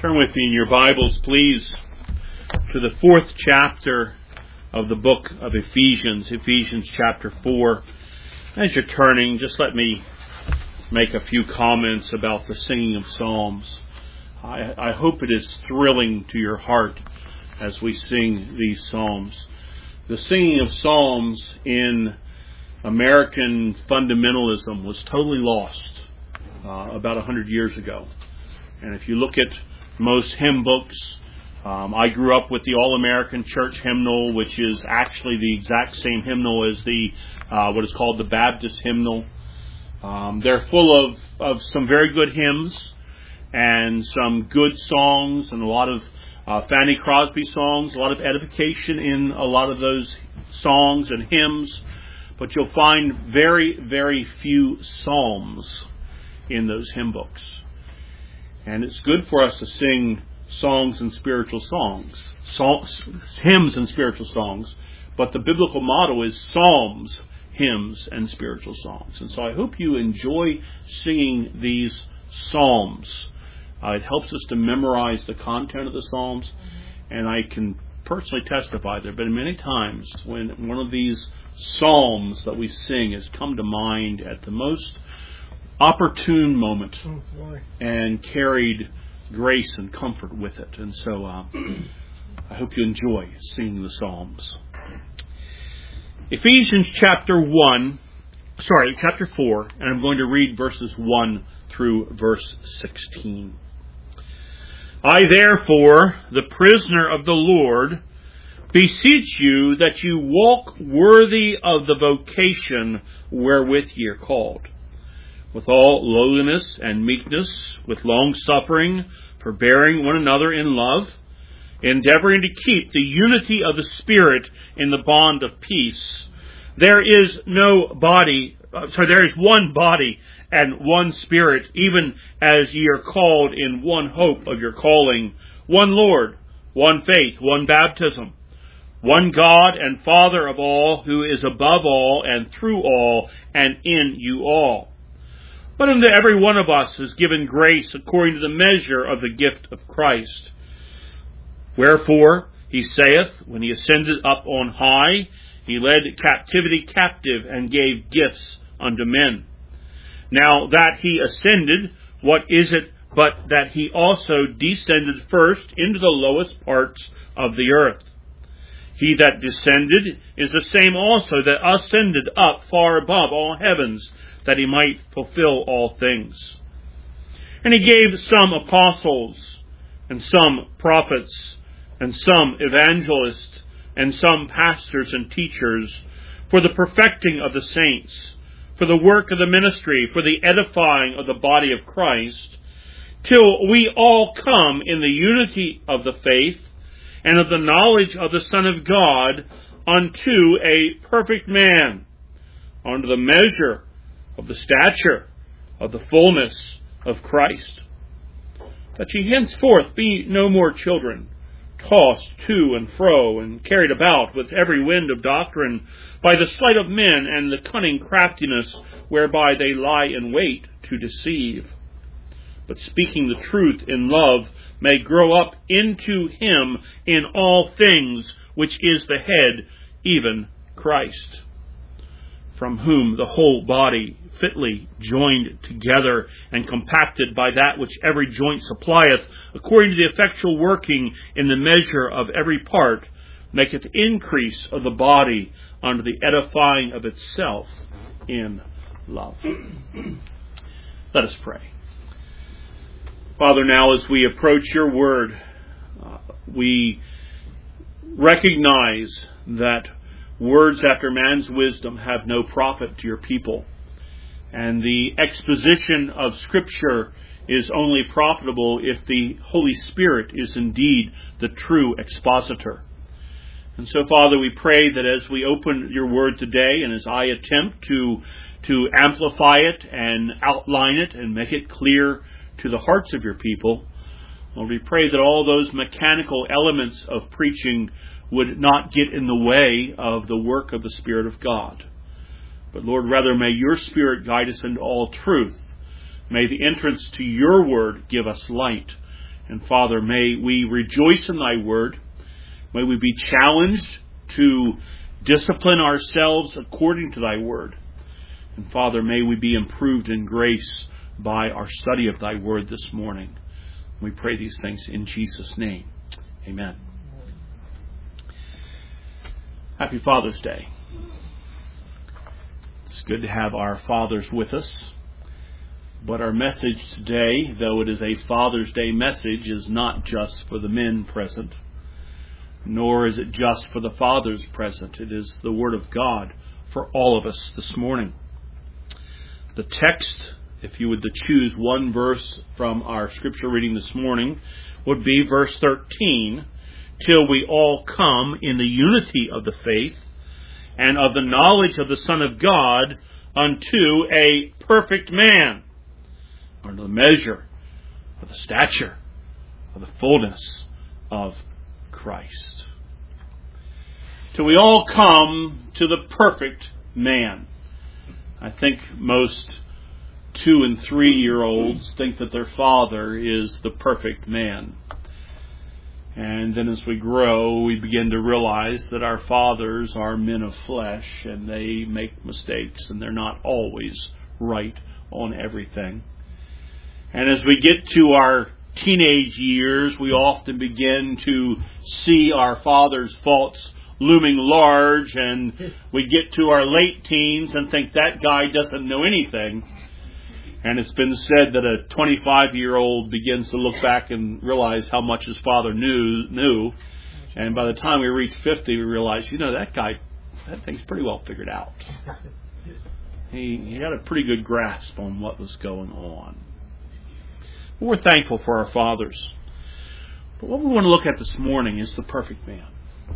Turn with me in your Bibles, please, to the 4th chapter of the book of Ephesians, Ephesians chapter 4. As you're turning, just let me make a few comments about the singing of psalms. I hope it is thrilling to your heart as we sing these psalms. The singing of psalms in American fundamentalism was totally lost about 100 years ago. And if you look at most hymn books, I grew up with the All-American Church Hymnal, which is actually the exact same hymnal as the what is called the Baptist Hymnal. They're full of some very good hymns and some good songs and a lot of Fanny Crosby songs, a lot of edification in a lot of those songs and hymns. But you'll find very, very few psalms in those hymn books. And it's good for us to sing songs and spiritual songs, hymns and spiritual songs. But the biblical motto is psalms, hymns, and spiritual songs. And so I hope you enjoy singing these psalms. It helps us to memorize the content of the psalms. And I can personally testify there have been many times when one of these psalms that we sing has come to mind at the most opportune moment and carried grace and comfort with it. And so I hope you enjoy singing the psalms. Ephesians chapter 4, and I'm going to read verses 1 through verse 16. I therefore, the prisoner of the Lord, beseech you that you walk worthy of the vocation wherewith ye are called, with all lowliness and meekness, with long-suffering, forbearing one another in love, endeavoring to keep the unity of the Spirit in the bond of peace. There is one body and one Spirit, even as ye are called in one hope of your calling, one Lord, one faith, one baptism, one God and Father of all, who is above all and through all and in you all. But unto every one of us is given grace according to the measure of the gift of Christ. Wherefore, he saith, when he ascended up on high, he led captivity captive and gave gifts unto men. Now that he ascended, what is it but that he also descended first into the lowest parts of the earth? He that descended is the same also that ascended up far above all heavens, that he might fulfill all things. And he gave some apostles, and some prophets, and some evangelists, and some pastors and teachers, for the perfecting of the saints, for the work of the ministry, for the edifying of the body of Christ, till we all come in the unity of the faith, and of the knowledge of the Son of God, unto a perfect man, unto the measure of the stature of the fullness of Christ. That ye henceforth be no more children, tossed to and fro, and carried about with every wind of doctrine, by the sleight of men and the cunning craftiness whereby they lie in wait to deceive. But speaking the truth in love, may grow up into him in all things, which is the head, even Christ, from whom the whole body, fitly joined together and compacted by that which every joint supplieth, according to the effectual working in the measure of every part, maketh increase of the body unto the edifying of itself in love. Let us pray. Father, now as we approach your word, we recognize that words after man's wisdom have no profit to your people. And the exposition of Scripture is only profitable if the Holy Spirit is indeed the true expositor. And so, Father, we pray that as we open your word today, and as I attempt to amplify it and outline it and make it clear to the hearts of your people, Lord, we pray that all those mechanical elements of preaching would not get in the way of the work of the Spirit of God. But Lord, rather may your Spirit guide us into all truth. May the entrance to your word give us light, And Father, may we rejoice in Thy Word. May we be challenged to discipline ourselves according to Thy Word. And Father, may we be improved in grace by our study of Thy Word this morning. We pray these things in Jesus' name. Amen. Happy Father's Day. It's good to have our fathers with us. But our message today, though it is a Father's Day message, is not just for the men present, nor is it just for the fathers present. It is the Word of God for all of us this morning. The text, if you were to choose one verse from our scripture reading this morning, would be verse 13, till we all come in the unity of the faith and of the knowledge of the Son of God unto a perfect man, unto the measure of the stature of the fullness of Christ. Till we all come to the perfect man. I think most 2- and 3-year-olds think that their father is the perfect man. And then as we grow, we begin to realize that our fathers are men of flesh, and they make mistakes, and they're not always right on everything. And as we get to our teenage years, we often begin to see our father's faults looming large, and we get to our late teens and think that guy doesn't know anything. And it's been said that a 25-year-old begins to look back and realize how much his father knew. And by the time we reach 50, we realize, that thing's pretty well figured out. He had a pretty good grasp on what was going on. We're thankful for our fathers. But what we want to look at this morning is the perfect man.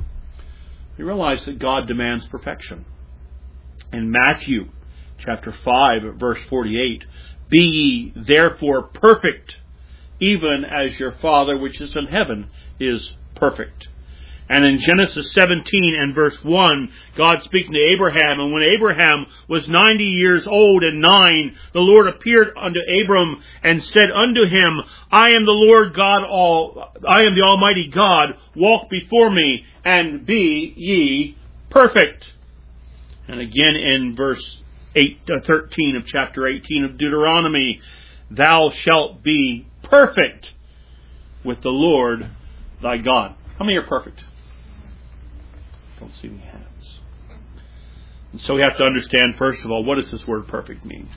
We realize that God demands perfection. In Matthew chapter 5, verse 48, be ye therefore perfect, even as your Father which is in heaven is perfect. And in Genesis 17 and verse 1, God speaking to Abraham, and when Abraham was 90 years old and 9, the Lord appeared unto Abram and said unto him, I am the Lord God I am the Almighty God, walk before me and be ye perfect. And again in verse 13 of chapter 18 of Deuteronomy, thou shalt be perfect with the Lord thy God. How many are perfect? Don't see any hands. And so we have to understand, first of all, what does this word perfect mean?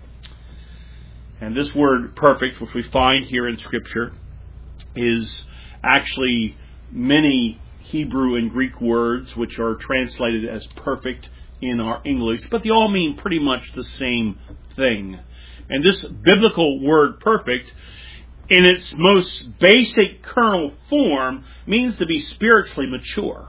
And this word perfect, which we find here in Scripture, is actually many Hebrew and Greek words which are translated as perfect in our English, but they all mean pretty much the same thing. And this biblical word perfect, in its most basic kernel form, means to be spiritually mature.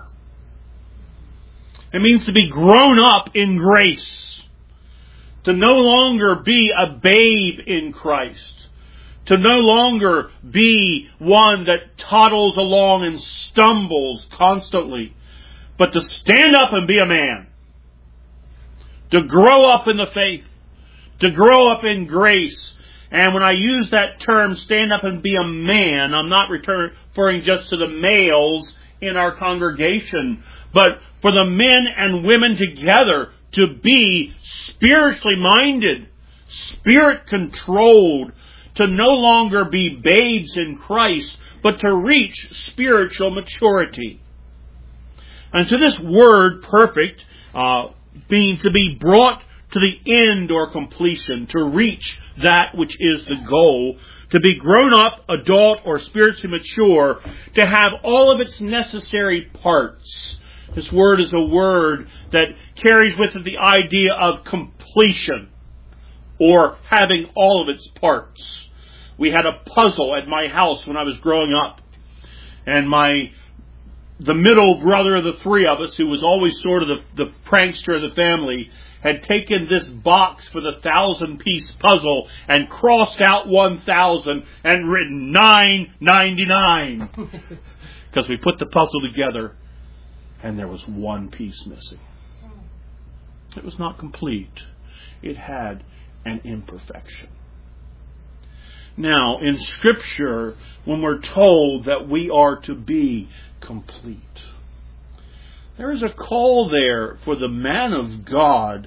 It means to be grown up in grace. To no longer be a babe in Christ. To no longer be one that toddles along and stumbles constantly. But to stand up and be a man. To grow up in the faith. To grow up in grace. And when I use that term, stand up and be a man, I'm not referring just to the males in our congregation, but for the men and women together to be spiritually minded, spirit controlled, to no longer be babes in Christ, but to reach spiritual maturity. And so this word perfect means to be brought to the end or completion, to reach that which is the goal, to be grown up, adult, or spiritually mature, to have all of its necessary parts. This word is a word that carries with it the idea of completion, or having all of its parts. We had a puzzle at my house when I was growing up, and the middle brother of the three of us, who was always sort of the prankster of the family, had taken this box for the 1,000-piece puzzle and crossed out 1,000 and written 999. Because we put the puzzle together and there was one piece missing. It was not complete. It had an imperfection. Now, in Scripture, when we're told that we are to be complete, there is a call there for the man of God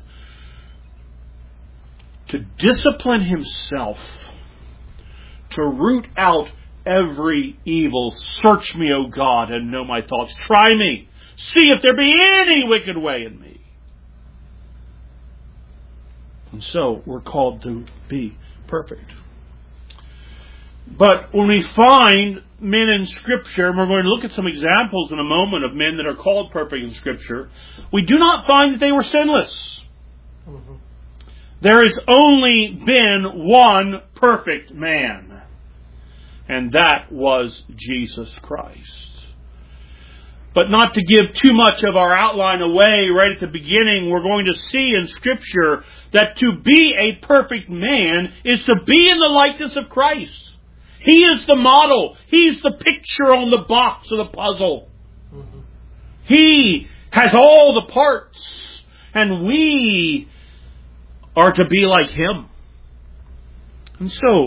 to discipline himself, to root out every evil. Search me, O God, and know my thoughts. Try me. See if there be any wicked way in me. And so we're called to be perfect. But when we find men in Scripture, and we're going to look at some examples in a moment of men that are called perfect in Scripture, we do not find that they were sinless. Mm-hmm. There has only been one perfect man, and that was Jesus Christ. But not to give too much of our outline away right at the beginning, we're going to see in Scripture that to be a perfect man is to be in the likeness of Christ. He is the model. He's the picture on the box of the puzzle. Mm-hmm. He has all the parts, and we are to be like Him. And so,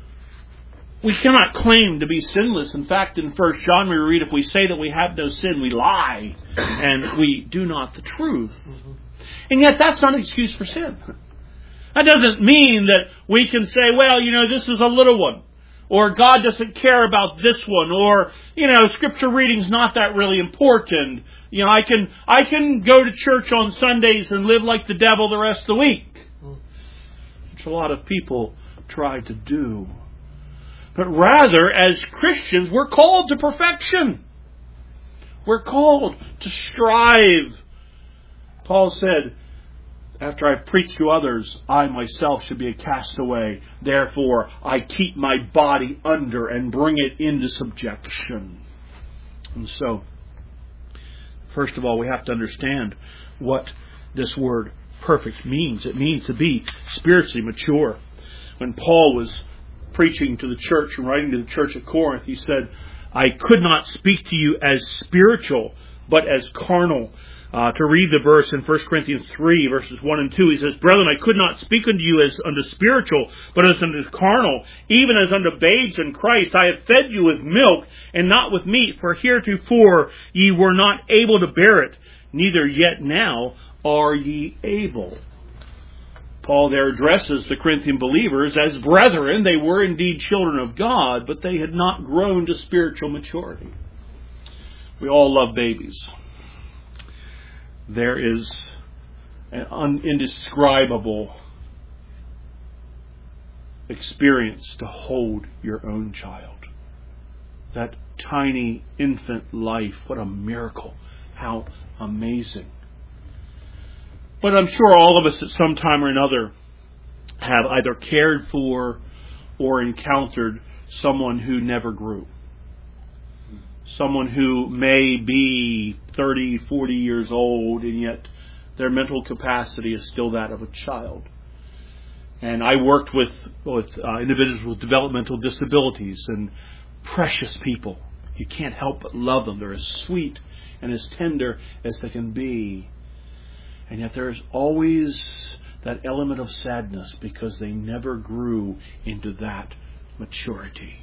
we cannot claim to be sinless. In fact, in 1 John we read, if we say that we have no sin, we lie, and we do not the truth. Mm-hmm. And yet that's not an excuse for sin. That doesn't mean that we can say, well, this is a little one, or God doesn't care about this one, or, Scripture reading's not that really important. I can go to church on Sundays and live like the devil the rest of the week. Which a lot of people try to do. But rather, as Christians, we're called to perfection. We're called to strive. Paul said, after I preach to others, I myself should be a castaway. Therefore, I keep my body under and bring it into subjection. And so, first of all, we have to understand what this word perfect means. It means to be spiritually mature. When Paul was preaching to the church and writing to the church at Corinth, he said, I could not speak to you as spiritual, but as carnal. To read the verse in 1 Corinthians 3, verses 1 and 2, he says, Brethren, I could not speak unto you as unto spiritual, but as unto carnal, even as unto babes in Christ. I have fed you with milk, and not with meat, for heretofore ye were not able to bear it, neither yet now are ye able. Paul there addresses the Corinthian believers as brethren. They were indeed children of God, but they had not grown to spiritual maturity. We all love babies. There is an indescribable experience to hold your own child. That tiny infant life, what a miracle. How amazing. But I'm sure all of us at some time or another have either cared for or encountered someone who never grew. Someone who may be 30, 40 years old, and yet their mental capacity is still that of a child. And I worked with individuals with developmental disabilities, and precious people. You can't help but love them. They're as sweet and as tender as they can be. And yet there is always that element of sadness because they never grew into that maturity.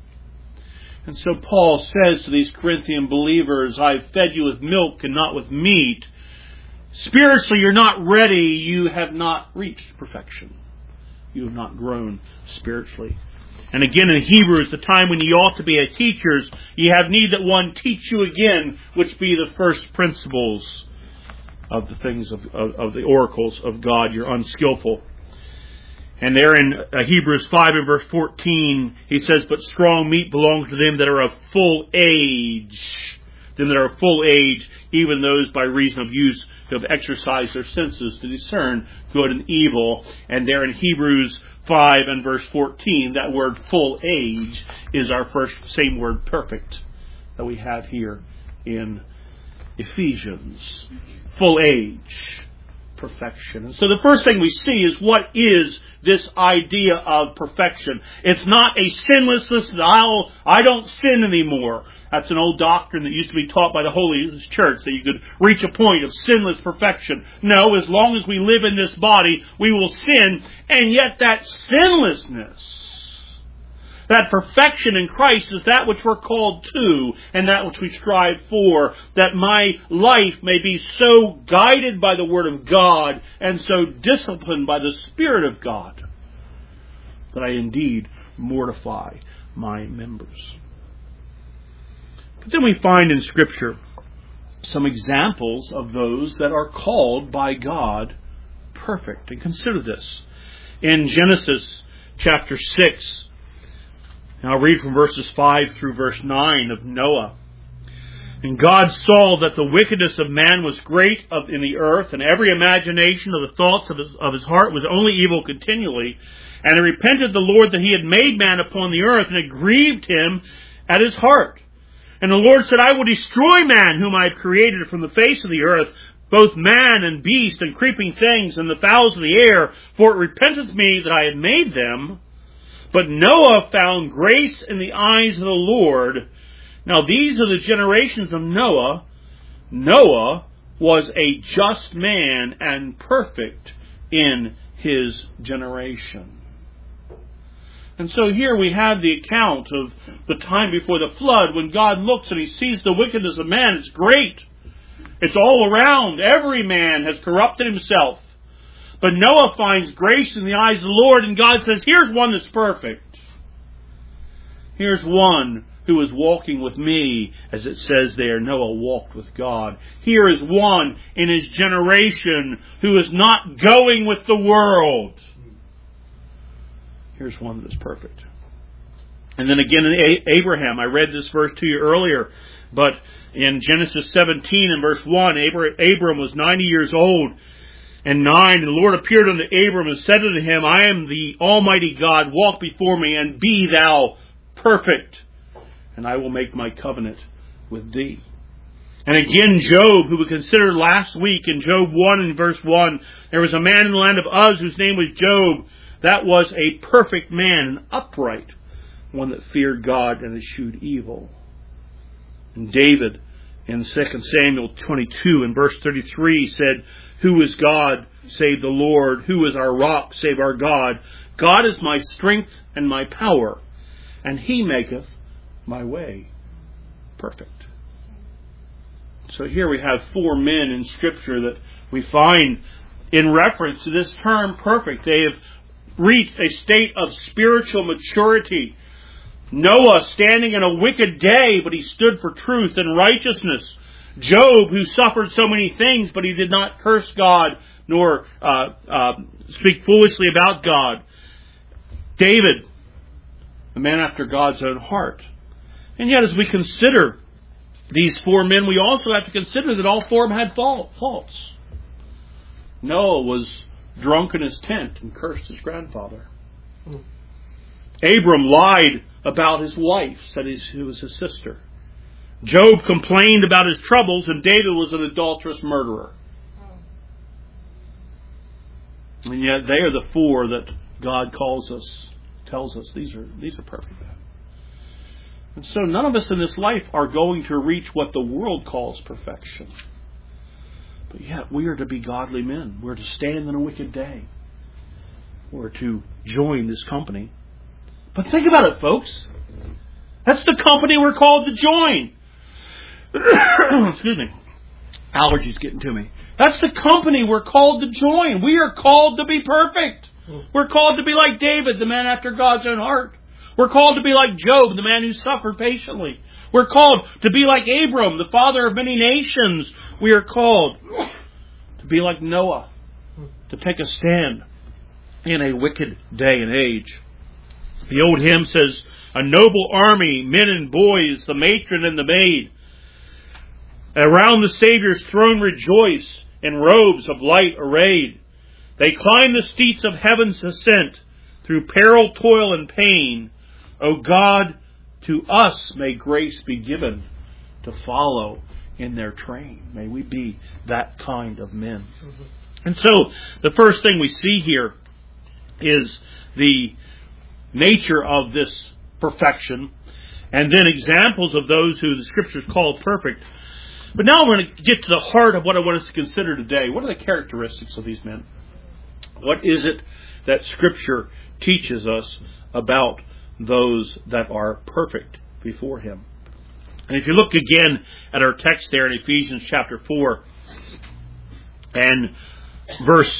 And so Paul says to these Corinthian believers, I've fed you with milk and not with meat. Spiritually, you're not ready. You have not reached perfection. You have not grown spiritually. And again in Hebrews, the time when ye ought to be as teachers, ye have need that one teach you again, which be the first principles of the things of the oracles of God. You're unskillful. And there in Hebrews 5 and verse 14, he says, But strong meat belongs to them that are of full age. Them that are of full age, even those by reason of use who have exercised their senses to discern good and evil. And there in Hebrews 5 and verse 14, that word full age is our first same word perfect that we have here in Ephesians. Full age. Perfection. And so the first thing we see is what is this idea of perfection. It's not a sinlessness that I don't sin anymore. That's an old doctrine that used to be taught by the Holy Church, that you could reach a point of sinless perfection. No, as long as we live in this body, we will sin. And yet that sinlessness That perfection in Christ is that which we're called to and that which we strive for. That my life may be so guided by the Word of God and so disciplined by the Spirit of God that I indeed mortify my members. But then we find in Scripture some examples of those that are called by God perfect. And consider this. In Genesis chapter 6, and I'll read from verses 5 through verse 9 of Noah. And God saw that the wickedness of man was great in the earth, and every imagination of the thoughts of his heart was only evil continually. And it repented the Lord that he had made man upon the earth, and it grieved him at his heart. And the Lord said, I will destroy man whom I have created from the face of the earth, both man and beast and creeping things and the fowls of the air, for it repenteth me that I had made them. But Noah found grace in the eyes of the Lord. Now these are the generations of Noah. Noah was a just man and perfect in his generation. And so here we have the account of the time before the flood when God looks and he sees the wickedness of man. It's great. It's all around. Every man has corrupted himself. But Noah finds grace in the eyes of the Lord, and God says, here's one that's perfect. Here's one who is walking with me, as it says there, Noah walked with God. Here is one in his generation who is not going with the world. Here's one that is perfect. And then again in Abraham, I read this verse to you earlier, but in Genesis 17 and verse 1, Abram was 90 years old and 9, and the Lord appeared unto Abram and said unto him, I am the Almighty God, walk before me, and be thou perfect, and I will make my covenant with thee. And again, Job, who we considered last week in Job 1 and verse 1, there was a man in the land of Uz whose name was Job. That was a perfect man, an upright one that feared God and eschewed evil. And David, in 2 Samuel 22 and verse 33 said, Who is God save the Lord? Who is our rock save our God? God is my strength and my power, and he maketh my way perfect. So here we have 4 men in Scripture that we find in reference to this term perfect. They have reached a state of spiritual maturity. Noah standing in a wicked day, but he stood for truth and righteousness. Job, who suffered so many things, but he did not curse God nor speak foolishly about God. David, a man after God's own heart. And yet as we consider these 4 men, we also have to consider that all 4 of them had faults. Noah was drunk in his tent and cursed his grandfather. Abram lied about his wife, said he was his sister. Job complained about his troubles, and David was an adulterous murderer. And yet they are the 4 that God tells us these are perfect. And so none of us in this life are going to reach what the world calls perfection. But yet we are to be godly men. We're to stand in a wicked day. We're to join this company. But think about it, folks. That's the company we're called to join. Excuse me. Allergies getting to me. That's the company we're called to join. We are called to be perfect. We're called to be like David, the man after God's own heart. We're called to be like Job, the man who suffered patiently. We're called to be like Abram, the father of many nations. We are called to be like Noah, to take a stand in a wicked day and age. The old hymn says, a noble army, men and boys, the matron and the maid, around the Savior's throne rejoice, in robes of light arrayed. They climb the steeps of heaven's ascent, through peril, toil, and pain. O God, to us may grace be given to follow in their train. May we be that kind of men. And so, the first thing we see here is the nature of this perfection, and then examples of those who the Scriptures call perfect. But now we're going to get to the heart of what I want us to consider today. What are the characteristics of these men? What is it that Scripture teaches us about those that are perfect before Him. And if you look again at our text there in Ephesians chapter 4 and verse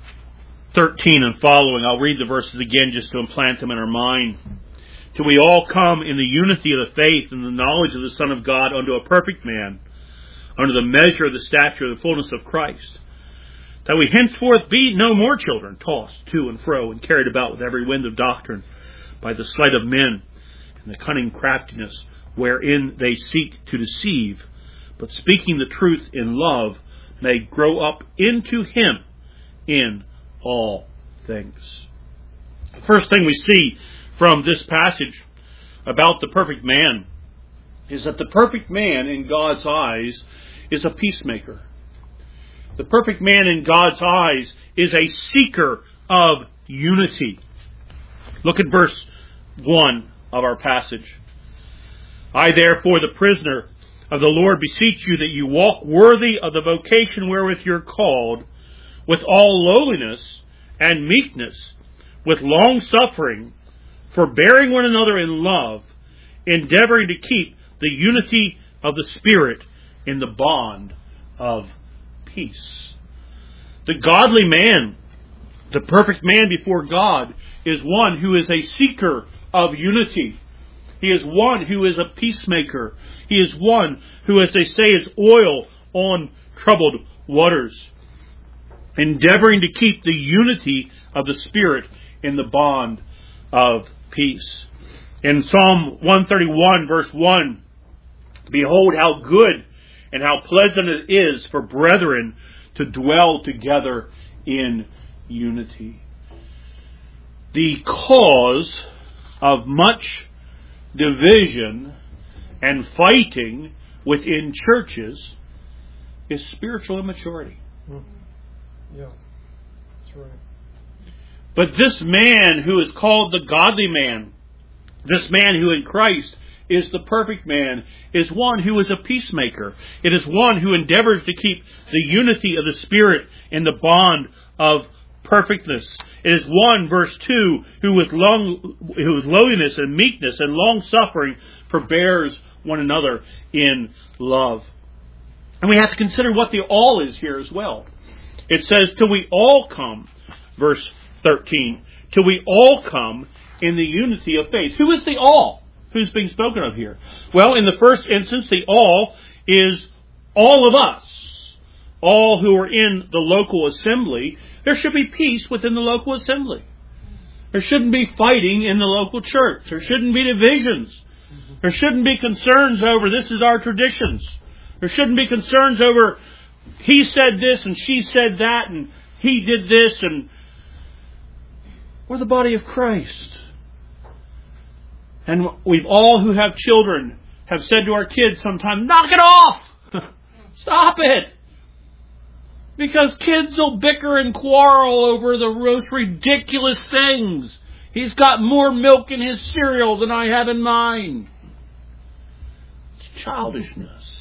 13 and following, I'll read the verses again just to implant them in our mind. Till we all come in the unity of the faith and the knowledge of the Son of God unto a perfect man, under the measure of the stature of the fullness of Christ, that we henceforth be no more children, tossed to and fro and carried about with every wind of doctrine by the sleight of men and the cunning craftiness wherein they seek to deceive, but speaking the truth in love may grow up into Him in all things. The first thing we see from this passage about the perfect man is that the perfect man in God's eyes is a peacemaker. The perfect man in God's eyes is a seeker of unity. Look at verse 1 of our passage. I therefore, the prisoner of the Lord, beseech you that you walk worthy of the vocation wherewith you're called, with all lowliness and meekness, with long suffering, forbearing one another in love, endeavoring to keep the unity of the Spirit in the bond of peace. The godly man, the perfect man before God, is one who is a seeker of unity. He is one who is a peacemaker. He is one who, as they say, is oil on troubled waters, endeavoring to keep the unity of the Spirit in the bond of peace. In Psalm 131, verse 1, behold how good and how pleasant it is for brethren to dwell together in unity. The cause of much division and fighting within churches is spiritual immaturity. Yeah, that's right. But this man who is called the godly man, this man who in Christ is the perfect man, is one who is a peacemaker. It is one who endeavors to keep the unity of the Spirit in the bond of perfectness. It is one, verse 2, who with lowliness and meekness and long suffering forbears one another in love. And we have to consider what the all is here as well. It says, till we all come, verse 13, till we all come in the unity of faith. Who is the all who's being spoken of here? Well, in the first instance, the all is all of us. All who are in the local assembly. There should be peace within the local assembly. There shouldn't be fighting in the local church. There shouldn't be divisions. There shouldn't be concerns over this is our traditions. There shouldn't be concerns over he said this and she said that and he did this, and we're the body of Christ. And we've all who have children have said to our kids sometimes, knock it off! Stop it! Because kids will bicker and quarrel over the most ridiculous things. He's got more milk in his cereal than I have in mine. It's childishness.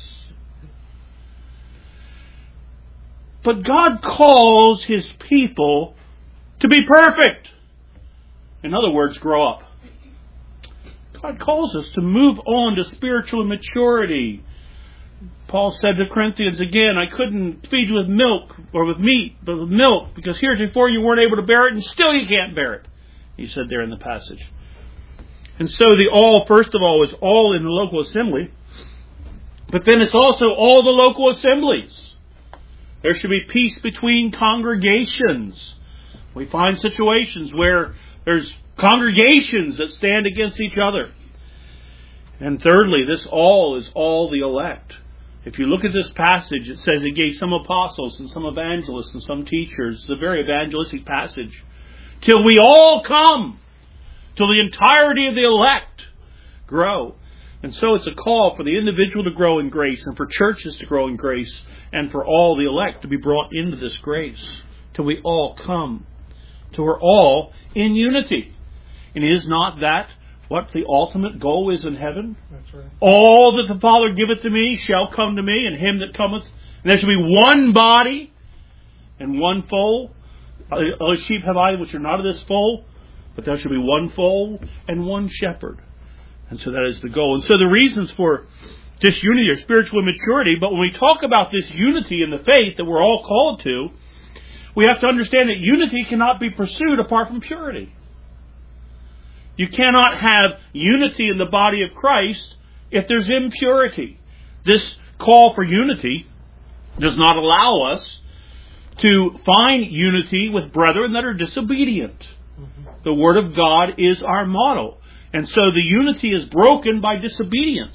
But God calls His people to be perfect. In other words, grow up. God calls us to move on to spiritual maturity. Paul said to Corinthians again, I couldn't feed you with milk or with meat, but with milk, because heretofore you weren't able to bear it, and still you can't bear it. He said there in the passage. And so the all, first of all, is all in the local assembly, but then it's also all the local assemblies. There should be peace between congregations. We find situations where there's congregations that stand against each other. And thirdly, this all is all the elect. If you look at this passage, it says He gave some apostles and some evangelists and some teachers. It's a very evangelistic passage. Till we all come, till the entirety of the elect grow. And so it's a call for the individual to grow in grace, and for churches to grow in grace, and for all the elect to be brought into this grace. Till we all come. Till we're all in unity. And is not that what the ultimate goal is in heaven? That's right. All that the Father giveth to me shall come to me, and him that cometh. And there shall be one body and one fold. Other sheep have I which are not of this fold. but there shall be one fold and one shepherd. And so that is the goal. And so the reasons for disunity are spiritual immaturity, but when we talk about this unity in the faith that we're all called to, we have to understand that unity cannot be pursued apart from purity. You cannot have unity in the body of Christ if there's impurity. This call for unity does not allow us to find unity with brethren that are disobedient. The Word of God is our model. And so the unity is broken by disobedience.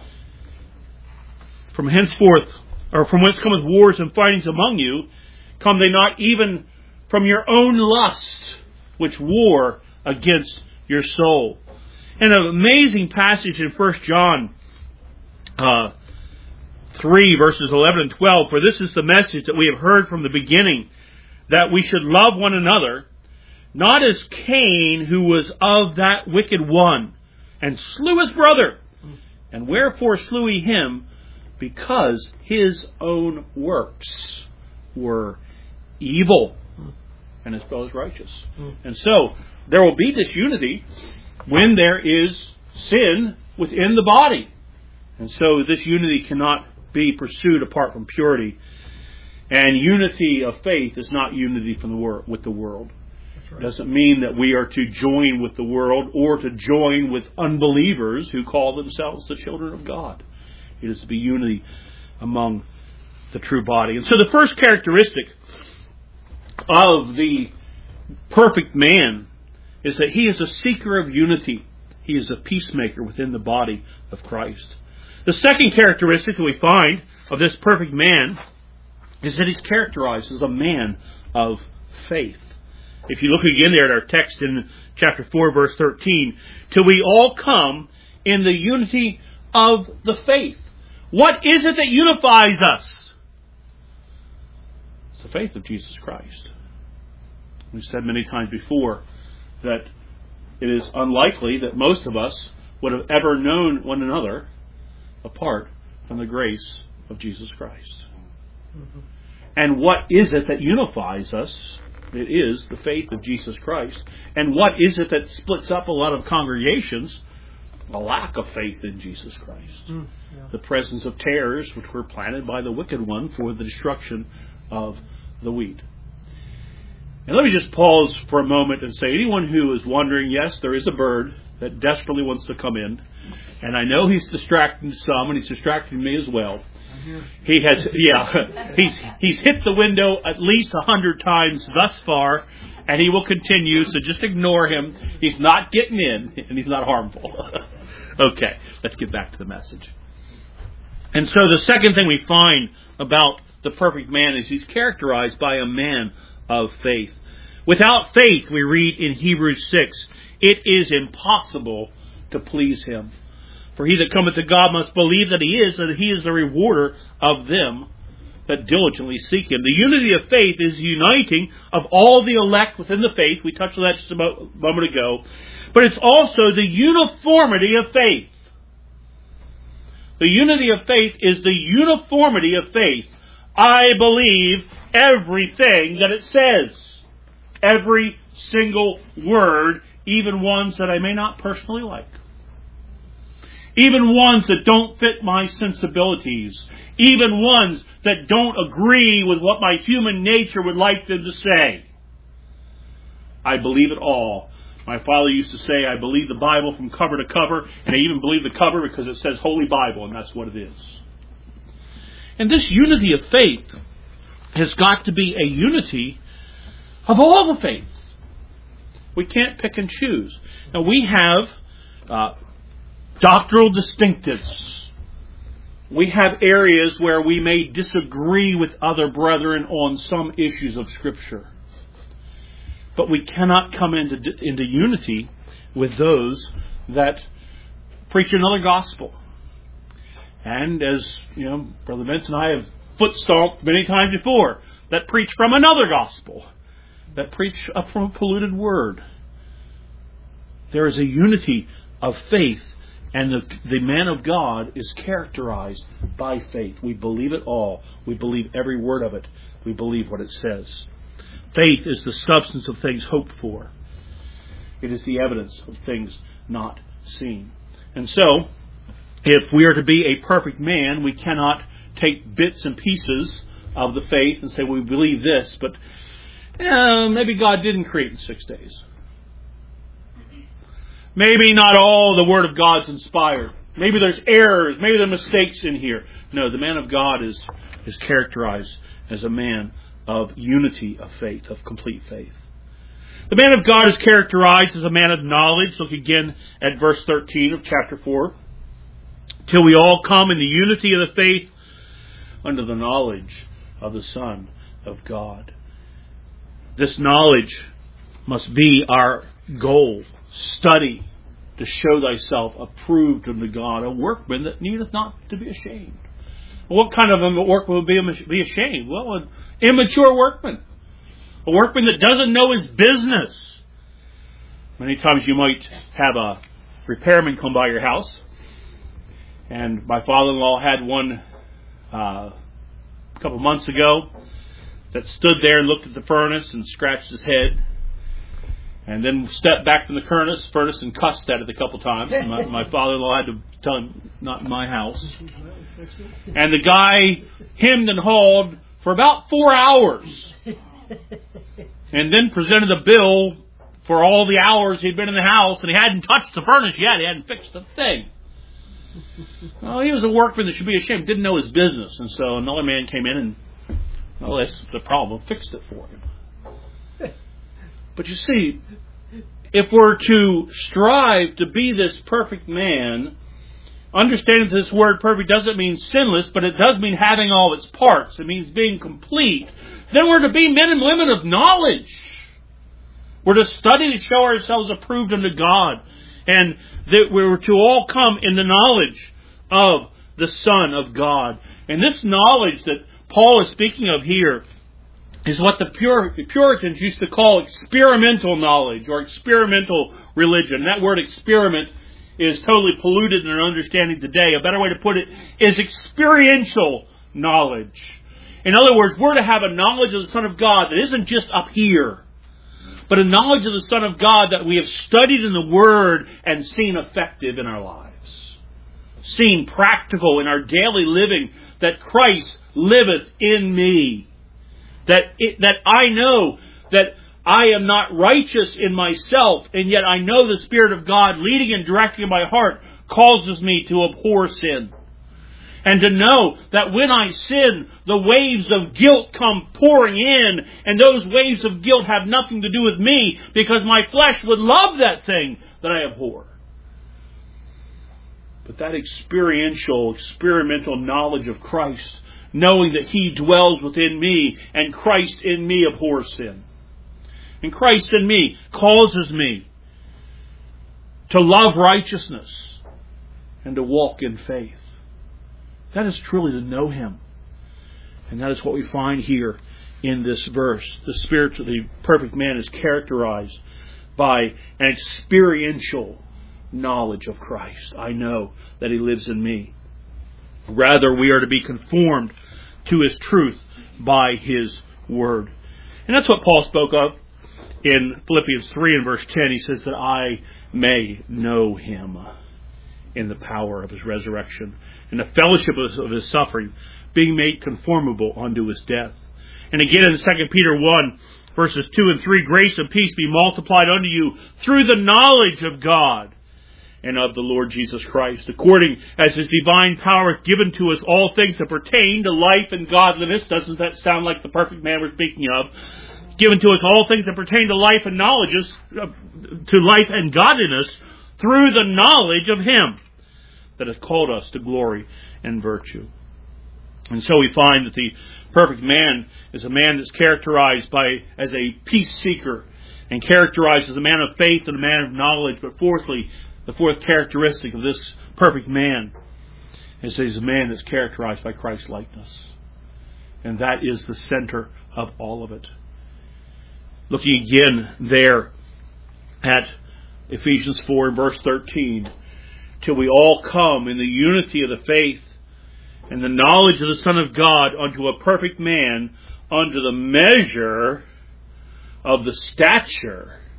From henceforth, or from whence cometh wars and fightings among you, come they not even from your own lust, which war against your soul. And an amazing passage in 1 John 3, verses 11 and 12, for this is the message that we have heard from the beginning, that we should love one another, not as Cain, who was of that wicked one, and slew his brother. And wherefore slew he him? Because his own works were evil, and his brother's righteous. And so, there will be disunity when there is sin within the body. And so, this unity cannot be pursued apart from purity. And unity of faith is not unity from with the world. It doesn't mean that we are to join with the world or to join with unbelievers who call themselves the children of God. It is to be unity among the true body. And so the first characteristic of the perfect man is that he is a seeker of unity. He is a peacemaker within the body of Christ. The second characteristic that we find of this perfect man is that he's characterized as a man of faith. If you look again there at our text in chapter 4, verse 13, till we all come in the unity of the faith. What is it that unifies us? It's the faith of Jesus Christ. We've said many times before that it is unlikely that most of us would have ever known one another apart from the grace of Jesus Christ. And what is it that unifies us? It is the faith of Jesus Christ. And what is it that splits up a lot of congregations? A lack of faith in Jesus Christ. The presence of tares which were planted by the wicked one for the destruction of the wheat. And let me just pause for a moment and say, anyone who is wondering, yes, there is a bird that desperately wants to come in. And I know he's distracting some, and he's distracting me as well. He has, he's hit the window at least 100 times thus far, and he will continue, so just ignore him. He's not getting in, and he's not harmful. Okay, let's get back to the message. And so the second thing we find about the perfect man is he's characterized by a man of faith. Without faith, we read in Hebrews 6, it is impossible to please him. For he that cometh to God must believe that he is, and that he is the rewarder of them that diligently seek him. The unity of faith is the uniting of all the elect within the faith. We touched on that just a moment ago. But it's also the uniformity of faith. The unity of faith is the uniformity of faith. I believe everything that it says. Every single word, even ones that I may not personally like. Even ones that don't fit my sensibilities. Even ones that don't agree with what my human nature would like them to say. I believe it all. My father used to say, I believe the Bible from cover to cover, and I even believe the cover because it says Holy Bible, and that's what it is. And this unity of faith has got to be a unity of all the faith. We can't pick and choose. Now we have doctrinal distinctives. We have areas where we may disagree with other brethren on some issues of Scripture. But we cannot come into unity with those that preach another gospel. And as Brother Vince and I have foot stomped many times before, that preach from another gospel, that preach from a polluted word. There is a unity of faith, and the man of God is characterized by faith. We believe it all. We believe every word of it. We believe what it says. Faith is the substance of things hoped for. It is the evidence of things not seen. And so, if we are to be a perfect man, we cannot take bits and pieces of the faith and say, we believe this, but maybe God didn't create in 6 days. Maybe not all the Word of God's inspired. Maybe there's errors. Maybe there are mistakes in here. No, the man of God is characterized as a man of unity of faith, of complete faith. The man of God is characterized as a man of knowledge. Look again at verse 13 of chapter 4. Till we all come in the unity of the faith under the knowledge of the Son of God. This knowledge must be our goal. Study to show thyself approved unto God, a workman that needeth not to be ashamed. What kind of a workman would be ashamed? Well, an immature workman. A workman that doesn't know his business. Many times you might have a repairman come by your house. And my father-in-law had one a couple months ago that stood there and looked at the furnace and scratched his head. And then stepped back from the furnace and cussed at it a couple times. My father-in-law had to tell him, not in my house. And the guy hemmed and hawed for about 4 hours. And then presented a bill for all the hours he'd been in the house, and he hadn't touched the furnace yet. He hadn't fixed the thing. Well, he was a workman that should be ashamed. Didn't know his business. And so another man came in and, well, that's the problem. Fixed it for him. But you see, if we're to strive to be this perfect man, understanding that this word perfect doesn't mean sinless, but it does mean having all its parts. It means being complete. Then we're to be men and women of knowledge. We're to study to show ourselves approved unto God. And that we're to all come in the knowledge of the Son of God. And this knowledge that Paul is speaking of here is what the Puritans used to call experimental knowledge or experimental religion. That word experiment is totally polluted in our understanding today. A better way to put it is experiential knowledge. In other words, we're to have a knowledge of the Son of God that isn't just up here, but a knowledge of the Son of God that we have studied in the Word and seen effective in our lives. Seen practical in our daily living, that Christ liveth in me. That I know that I am not righteous in myself, and yet I know the Spirit of God leading and directing my heart causes me to abhor sin. And to know that when I sin, the waves of guilt come pouring in, and those waves of guilt have nothing to do with me, because my flesh would love that thing that I abhor. But that experimental knowledge of Christ, knowing that He dwells within me, and Christ in me abhors sin. And Christ in me causes me to love righteousness and to walk in faith. That is truly to know Him. And that is what we find here in this verse. The perfect man is characterized by an experiential knowledge of Christ. I know that He lives in me. Rather, we are to be conformed to His truth by His Word. And that's what Paul spoke of in Philippians 3 and verse 10. He says that I may know Him in the power of His resurrection, in the fellowship of His suffering, being made conformable unto His death. And again in 2 Peter 1, verses 2 and 3, grace and peace be multiplied unto you through the knowledge of God and of the Lord Jesus Christ, according as His divine power hath given to us all things that pertain to life and godliness. Doesn't that sound like the perfect man we're speaking of? Given to us all things that pertain to life and knowledge, to life and godliness, through the knowledge of Him that hath called us to glory and virtue. And so we find that the perfect man is a man that's characterized as a peace seeker, and characterized as a man of faith and a man of knowledge. But fourthly, the fourth characteristic of this perfect man is that he's a man that's characterized by Christ's likeness. And that is the center of all of it. Looking again there at Ephesians 4 and verse 13, till we all come in the unity of the faith and the knowledge of the Son of God unto a perfect man, unto the measure of the stature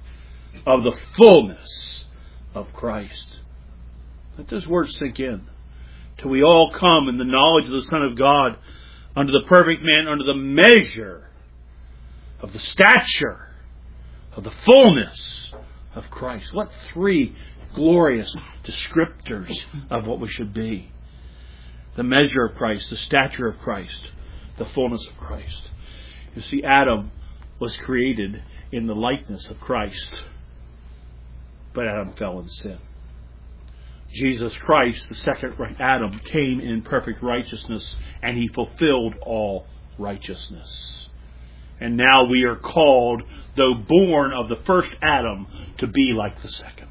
of the fullness of Christ. Let those words sink in. Till we all come in the knowledge of the Son of God, unto the perfect man, unto the measure of the stature of the fullness of Christ. What three glorious descriptors of what we should be. The measure of Christ, the stature of Christ, the fullness of Christ. You see, Adam was created in the likeness of Christ, but Adam fell in sin. Jesus Christ, the second Adam, came in perfect righteousness, and He fulfilled all righteousness. And now we are called, though born of the first Adam, to be like the second.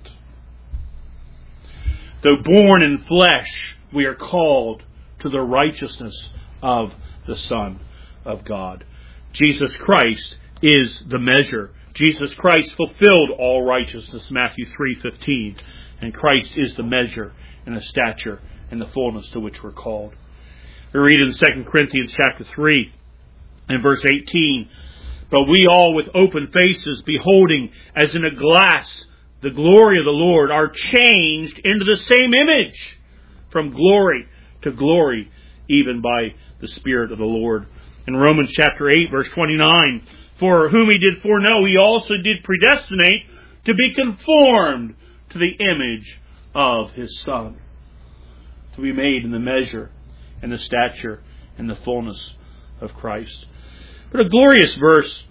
Though born in flesh, we are called to the righteousness of the Son of God. Jesus Christ is the measure. Jesus Christ fulfilled all righteousness, Matthew 3:15. And Christ is the measure and the stature and the fullness to which we're called. We read in 2 Corinthians chapter 3 and verse 18, but we all with open faces, beholding as in a glass the glory of the Lord, are changed into the same image from glory to glory, even by the Spirit of the Lord. In Romans chapter 8 verse 29, for whom He did foreknow, He also did predestinate to be conformed to the image of His Son, to be made in the measure and the stature and the fullness of Christ. But a glorious verse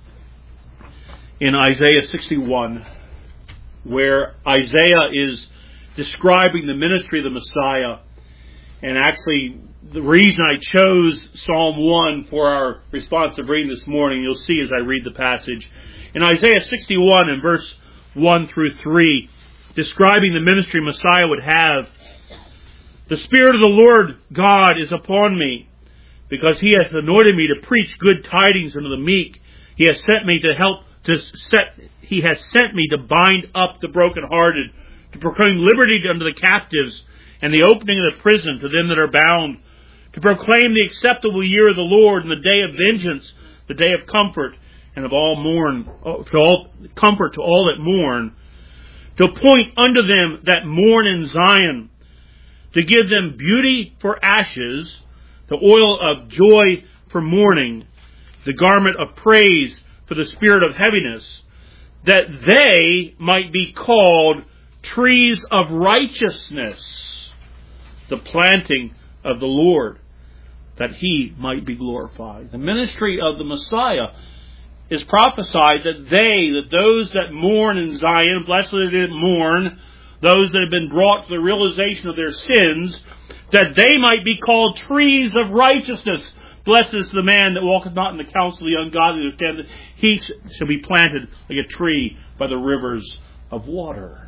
in Isaiah 61, where Isaiah is describing the ministry of the Messiah. And actually, the reason I chose Psalm 1 for our responsive reading this morning, you'll see as I read the passage. In Isaiah 61 and verse 1 through 3, describing the ministry Messiah would have, the Spirit of the Lord God is upon me, because He hath anointed me to preach good tidings unto the meek. He has sent me He has sent me to bind up the brokenhearted, to proclaim liberty unto the captives, and the opening of the prison to them that are bound, to proclaim the acceptable year of the Lord, and the day of vengeance, the day of comfort, and of comfort to all that mourn, to appoint unto them that mourn in Zion, to give them beauty for ashes, the oil of joy for mourning, the garment of praise for the spirit of heaviness, that they might be called trees of righteousness, the planting of the Lord, that He might be glorified. The ministry of the Messiah is prophesied that those that mourn in Zion, blessed are they that mourn, those that have been brought to the realization of their sins, that they might be called trees of righteousness. Blessed is the man that walketh not in the counsel of the ungodly, that he shall be planted like a tree by the rivers of water.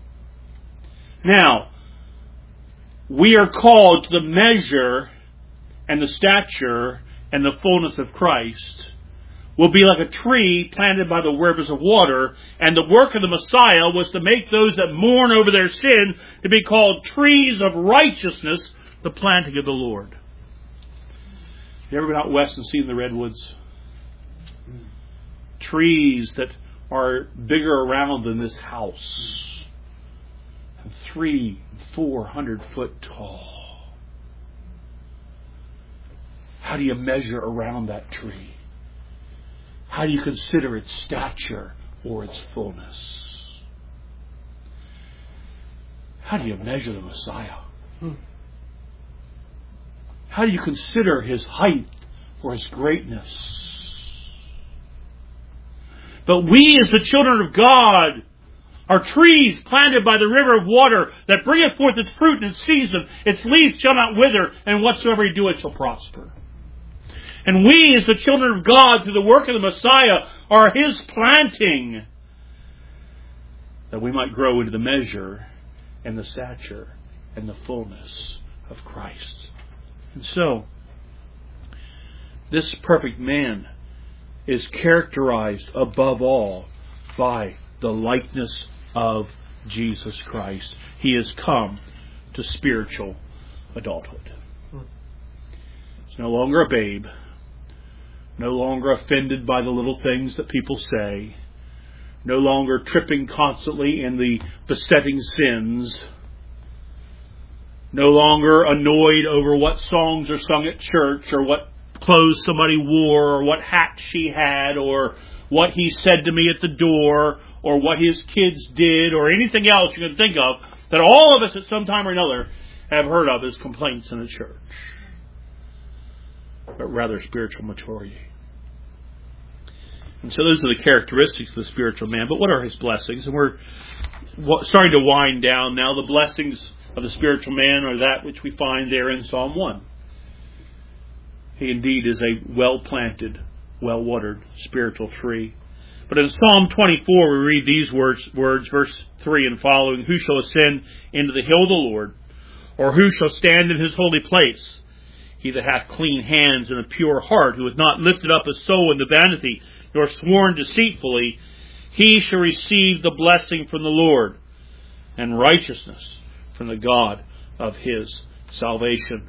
Now, we are called to the measure and the stature and the fullness of Christ. Will be like a tree planted by the rivers of water, and the work of the Messiah was to make those that mourn over their sin to be called trees of righteousness, the planting of the Lord. You ever been out west and seen the redwoods? Trees that are bigger around than this house, and 300-400 foot tall. How do you measure around that tree? How do you consider its stature or its fullness? How do you measure the Messiah? How do you consider His height or His greatness? But we as the children of God are trees planted by the river of water that bringeth forth its fruit in its season. Its leaves shall not wither, and whatsoever you do it shall prosper. And we, as the children of God, through the work of the Messiah, are His planting, that we might grow into the measure and the stature and the fullness of Christ. And so, this perfect man is characterized above all by the likeness of Jesus Christ. He has come to spiritual adulthood. He's no longer a babe, no longer offended by the little things that people say, no longer tripping constantly in the besetting sins, no longer annoyed over what songs are sung at church, or what clothes somebody wore, or what hat she had, or what he said to me at the door, or what his kids did, or anything else you can think of that all of us at some time or another have heard of as complaints in the church. But rather spiritual maturity. And so those are the characteristics of the spiritual man. But what are his blessings? And we're starting to wind down now. The blessings of the spiritual man are that which we find there in Psalm 1. He indeed is a well-planted, well-watered spiritual tree. But in Psalm 24 we read these words, verse 3 and following, "Who shall ascend into the hill of the Lord? Or who shall stand in his holy place? He that hath clean hands and a pure heart, who hath not lifted up his soul into vanity, nor sworn deceitfully, he shall receive the blessing from the Lord, and righteousness from the God of his salvation."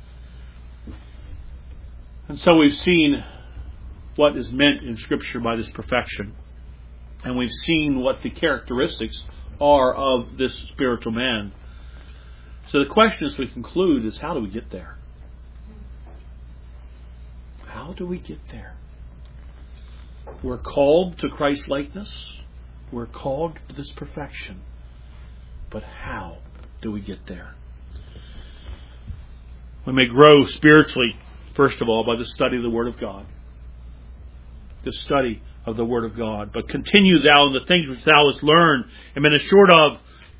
And so we've seen what is meant in Scripture by this perfection. And we've seen what the characteristics are of this spiritual man. So the question as we conclude is, how do we get there? How do we get there? We're called to Christ-likeness. We're called to this perfection. But how do we get there? We may grow spiritually, first of all, by the study of the Word of God. The study of the Word of God. But continue thou in the things which thou hast learned and been assured of,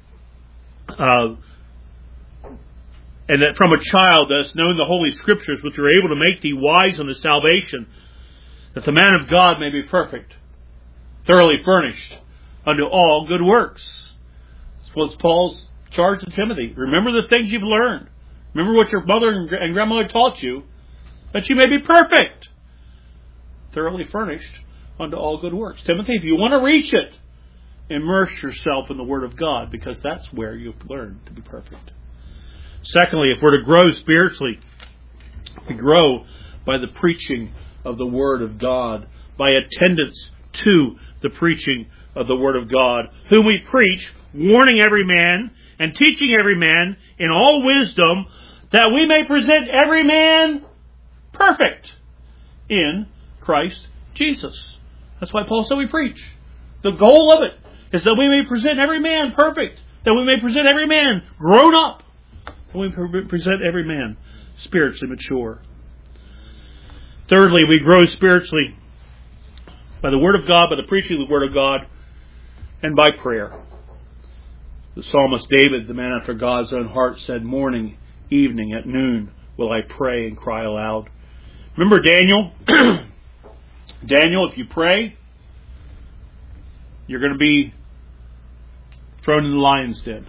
and that from a child thou hast known the Holy Scriptures, which are able to make thee wise unto salvation, that the man of God may be perfect, thoroughly furnished unto all good works. This was Paul's charge to Timothy. Remember the things you've learned. Remember what your mother and grandmother taught you, that you may be perfect, thoroughly furnished unto all good works. Timothy, if you want to reach it, immerse yourself in the Word of God, because that's where you've learned to be perfect. Secondly, if we're to grow spiritually, we grow by the preaching of the Word of God, by attendance to the preaching of the Word of God, whom we preach, warning every man and teaching every man in all wisdom, that we may present every man perfect in Christ Jesus. That's why Paul said we preach. The goal of it is that we may present every man perfect, that we may present every man grown up, that we may present every man spiritually mature. Thirdly, we grow spiritually by the Word of God, by the preaching of the Word of God, and by prayer. The psalmist David, the man after God's own heart, said, "Morning, evening, at noon will I pray and cry aloud." Remember Daniel? Daniel, if you pray, you're going to be thrown in the lion's den.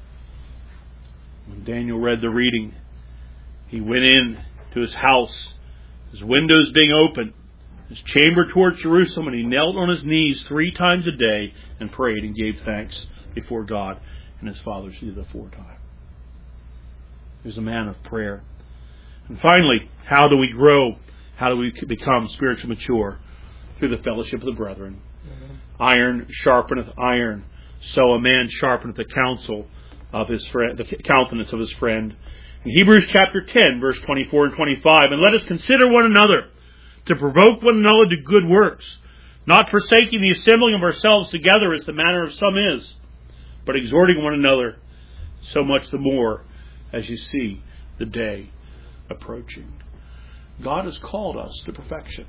When Daniel read the reading, he went in to his house, his windows being open, his chamber towards Jerusalem, and he knelt on his knees 3 times a day and prayed and gave thanks before God, and his fathers did the 4 times. He was a man of prayer. And finally, how do we grow? How do we become spiritually mature? Through the fellowship of the brethren. Amen. Iron sharpeneth iron, so a man sharpeneth the counsel of his friend, the countenance of his friend. In Hebrews chapter 10, verse 24 and 25, "And let us consider one another, to provoke one another to good works, not forsaking the assembling of ourselves together as the manner of some is, but exhorting one another, so much the more as you see the day approaching." God has called us to perfection.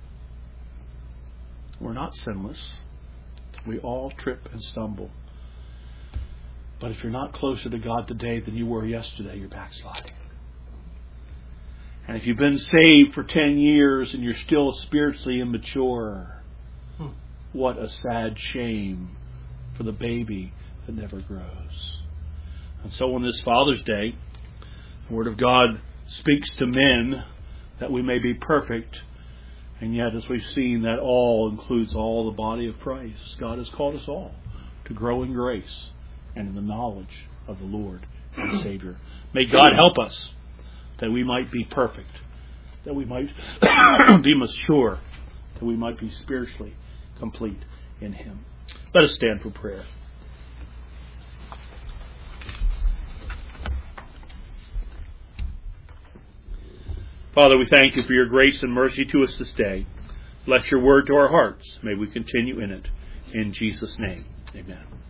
We're not sinless. We all trip and stumble. But if you're not closer to God today than you were yesterday, you're backsliding. And if you've been saved for 10 years and you're still spiritually immature, what a sad shame for the baby that never grows. And so on this Father's Day, the Word of God speaks to men that we may be perfect. And yet, as we've seen, that all includes all the body of Christ. God has called us all to grow in grace and in the knowledge of the Lord and Savior. May God help us that we might be perfect, that we might be mature, that we might be spiritually complete in Him. Let us stand for prayer. Father, we thank you for your grace and mercy to us this day. Bless your word to our hearts. May we continue in it. In Jesus' name, amen.